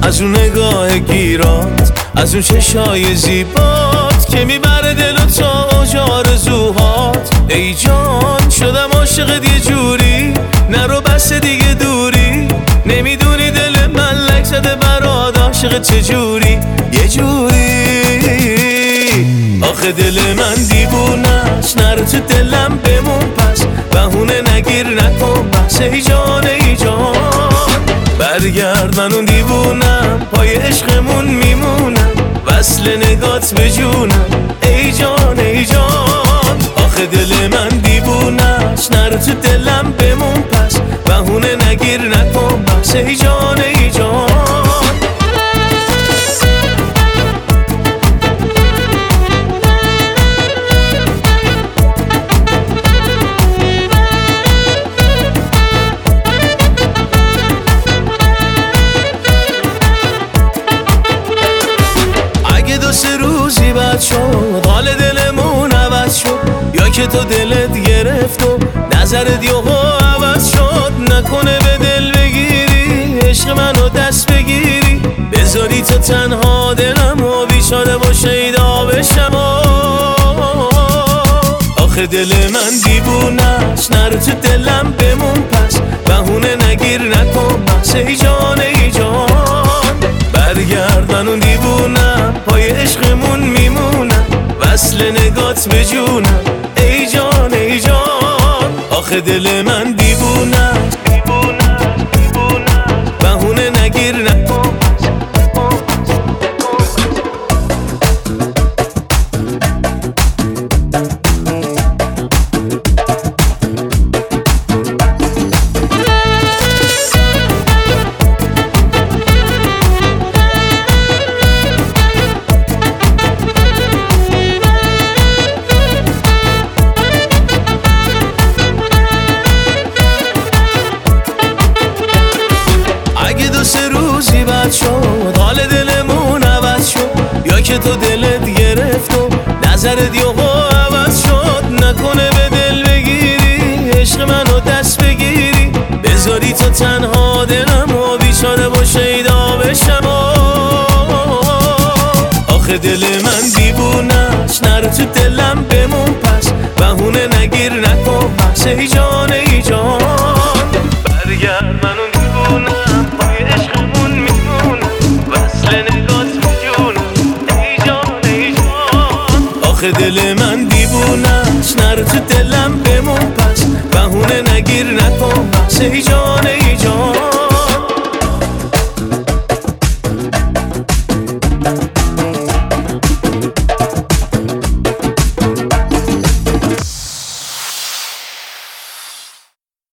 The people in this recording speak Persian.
از اون نگاه گیرات، از اون چشای زیبات که میبره دلو تا اوج آرزوهات. ای جان شدم عاشقت یه جوری، نرو بس دیگه دوری. نمیدونی دل من لک زده برات عاشق چجوری، یه جوری. آخه دل من دیوونه‌ست، نرو تو دلم بمون پس، بهونه نگیر نکن بس. ای جان ای جان برگرد، من اون دیوونم پای عشقمون میمونم، وصل نگات به جونم. ای جان ای جان آخه دل من دیوونه‌ست، نرو تو دلم بمون پس، بهونه نگیر نکن بس. ای جان ای جان سه روزی بعد شد حال دلمون عوض شد، یا که تو دلت گرفت و نظرت یهو عوض شد. نکنه به دل بگیری عشق منو دست بگیری، بذاری تو تنها دلم و بیچاره و شیدا بشم. آخه دل من دیوونه‌ست، نرو تو دلم بمون پس، بهونه نگیر نکن بس. ای جان ای جان برگرد، من اون دیوونم پای عشقمون میمونم، وصل نگات به جونم. ای جان ای جان آخه دل من دیوونه‌ست، بهونه نگیر نکن. سه روزی بعد شد حال دلمون عوض شد، یا که تو دلت گرفت و نظرت یهو عوض شد. نکنه به دل بگیری عشق منو دست بگیری، بذاری تو تنها دلم و بیچاره و شیدا بشم. آخه دل من دیوونه‌ست، نرو تو دلم بمون پس، بهونه نگیر نکن بس. ای جان ای جان برگرد، من اون دیوونم پای عشقمون میمونم، وصل نگات به جونم. ای جان ای جان آخه دل من دیوونه‌ست، نرو تو دلم بمون پس، بهونه نگیر نکن بس. ای جان ای